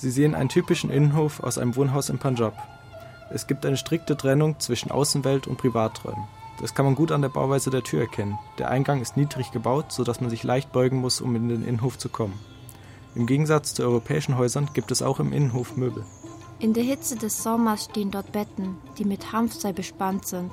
Sie sehen einen typischen Innenhof aus einem Wohnhaus in Punjab. Es gibt eine strikte Trennung zwischen Außenwelt und Privaträumen. Das kann man gut an der Bauweise der Tür erkennen. Der Eingang ist niedrig gebaut, sodass man sich leicht beugen muss, um in den Innenhof zu kommen. Im Gegensatz zu europäischen Häusern gibt es auch im Innenhof Möbel. In der Hitze des Sommers stehen dort Betten, die mit Hanfseil bespannt sind.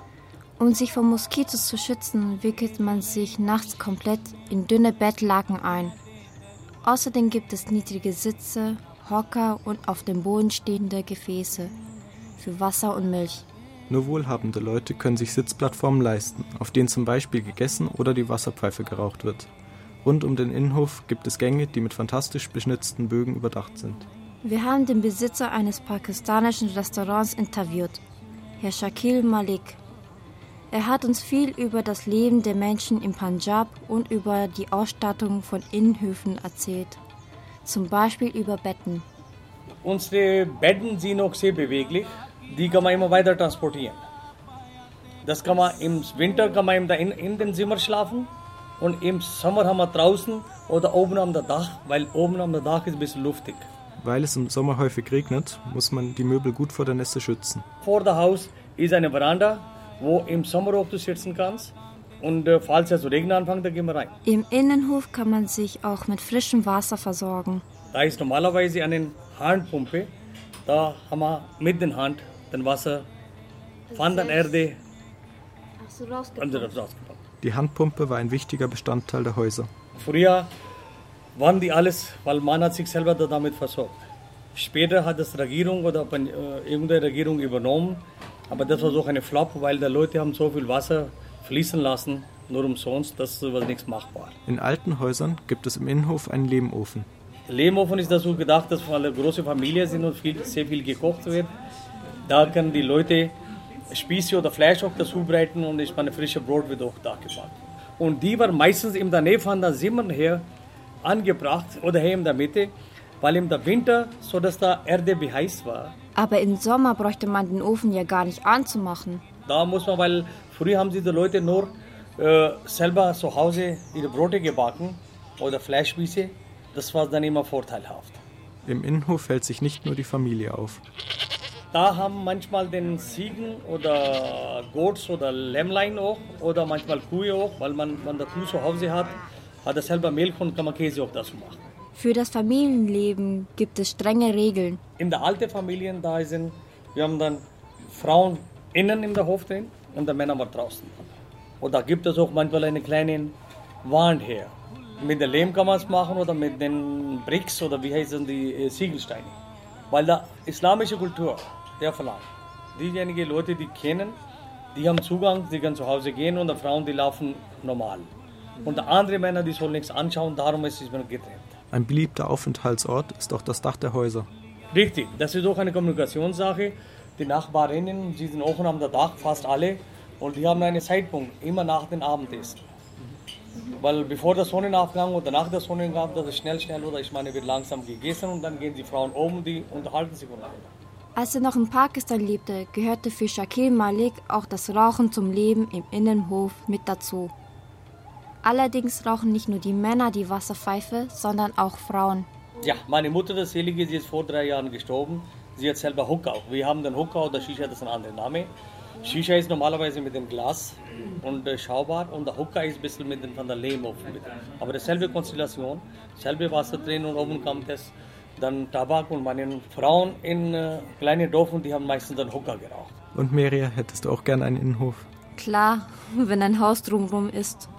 Um sich vor Moskitos zu schützen, wickelt man sich nachts komplett in dünne Bettlaken ein. Außerdem gibt es niedrige Sitze, Hocker und auf dem Boden stehende Gefäße für Wasser und Milch. Nur wohlhabende Leute können sich Sitzplattformen leisten, auf denen zum Beispiel gegessen oder die Wasserpfeife geraucht wird. Rund um den Innenhof gibt es Gänge, die mit fantastisch beschnitzten Bögen überdacht sind. Wir haben den Besitzer eines pakistanischen Restaurants interviewt, Herr Shakil Malik. Er hat uns viel über das Leben der Menschen im Punjab und über die Ausstattung von Innenhöfen erzählt. Zum Beispiel über Betten. Unsere Betten sind auch sehr beweglich. Die kann man immer weiter transportieren. Das kann man im Winter kann man in den Zimmer schlafen und im Sommer haben wir draußen oder oben am Dach, weil oben am Dach ist ein bisschen luftig. Weil es im Sommer häufig regnet, muss man die Möbel gut vor der Nässe schützen. Vor dem Haus ist eine Veranda, wo im Sommer auch du sitzen kannst. Und falls es zu regnen anfängt, dann gehen wir rein. Im Innenhof kann man sich auch mit frischem Wasser versorgen. Da ist normalerweise eine Handpumpe. Da haben wir mit der Hand das Wasser von der Erde rausgepumpt. Die Handpumpe war ein wichtiger Bestandteil der Häuser. Früher waren die alles, weil man hat sich selber damit versorgt. Später hat das Regierung oder irgendeine Regierung übernommen, aber das war so eine Flop, weil die Leute haben so viel Wasser fließen lassen, nur umsonst, das war nichts machbar. In alten Häusern gibt es im Innenhof einen Lehmofen. Lehmofen ist dazu gedacht, dass wir eine große Familie sind und sehr viel gekocht wird. Da können die Leute Spieße oder Fleisch auch dazu bereiten und ich meine, frische Brot wird auch da gebacken. Und die waren meistens in der Nähe von der Zimmer her angebracht oder hier in der Mitte, weil im Winter so dass da Erde beheizt war. Aber im Sommer bräuchte man den Ofen ja gar nicht anzumachen. Da muss man, weil früher haben die Leute nur selber zu Hause ihre Brote gebacken oder Fleischspieße. Das war dann immer vorteilhaft. Im Innenhof hält sich nicht nur die Familie auf. Da haben manchmal den Ziegen oder Goats oder Lämmlein auch oder manchmal Kühe auch, weil man der Kuh zu Hause hat er selber Milch und kann man Käse auch dazu machen. Für das Familienleben gibt es strenge Regeln. In der alten Familien da sind, wir haben dann Frauen innen in der Hof drin und die Männer waren draußen. Und da gibt es auch manchmal eine kleine Wand her. Mit dem Lehm kann man es machen oder mit den Bricks oder wie heißen die Ziegelsteine. Weil die islamische Kultur, der verlangt. Diejenigen Leute, die kennen, die haben Zugang, die können zu Hause gehen und die Frauen, die laufen normal. Und die anderen Männer, die sollen nichts anschauen, darum ist es getrennt. Ein beliebter Aufenthaltsort ist auch das Dach der Häuser. Richtig, das ist auch eine Kommunikationssache. Die Nachbarinnen, sie sind auch am Dach, fast alle. Und die haben einen Zeitpunkt, immer nach dem Abendessen. Weil bevor der Sonnenaufgang oder nach der Sonnenaufgang, das ist schnell oder ich meine, wird langsam gegessen und dann gehen die Frauen oben, die unterhalten sich untereinander. Als er noch in Pakistan lebte, gehörte für Shakil Malik auch das Rauchen zum Leben im Innenhof mit dazu. Allerdings rauchen nicht nur die Männer die Wasserpfeife, sondern auch Frauen. Ja, meine Mutter, das Selige, sie ist vor 3 Jahren gestorben. Sie hat selber Hookah. Wir haben den Hookah oder Shisha, das ist ein anderer Name. Shisha ist normalerweise mit dem Glas und schaubar und der Hookah ist ein bisschen mit dem von der Lehmofen. Aber dieselbe Konstellation, selbe Wasser drin und oben kommt es dann Tabak und meine Frauen in kleinen Dörfern, die haben meistens dann Hookah geraucht. Und Meria, hättest du auch gerne einen Innenhof? Klar, wenn ein Haus drumherum ist.